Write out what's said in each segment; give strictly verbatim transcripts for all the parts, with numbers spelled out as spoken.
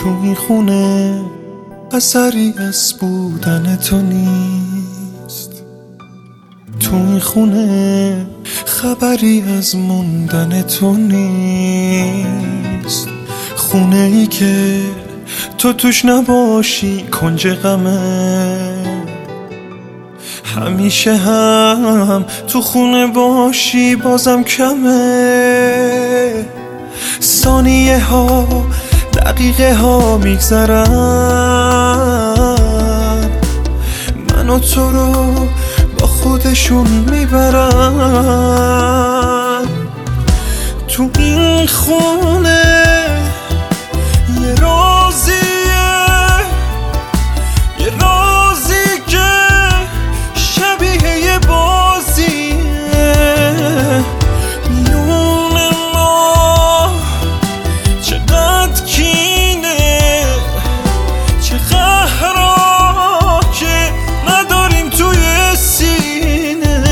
تو این خونه اثری از بودن تو نیست، تو این خونه خبری از موندن تو نیست. خونه ای که تو توش نباشی کنج غمه، همیشه هم تو خونه باشی بازم کمه. ثانیه ها دقیقه ها میگذرن، من و تو رو با خودشون میبرن. تو این خونه یه رازیه، یه رازی که شبیه یه بازیه. میون ما چقدر کینه، چه قهرها که نداریم توی سینه.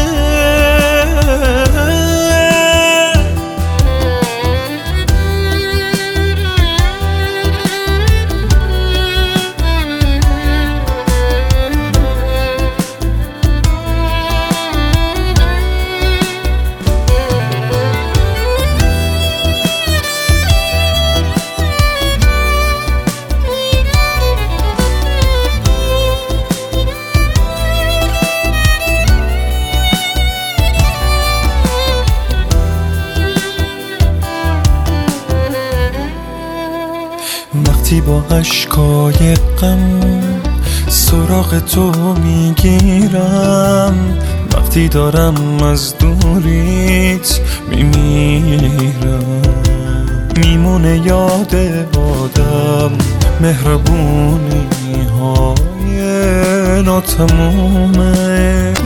وقتی با اشکای غم سراغ تو میگیرم، وقتی دارم از دوریت میمیرم، میمونه یاد آدم مهربونی های ناتمومه.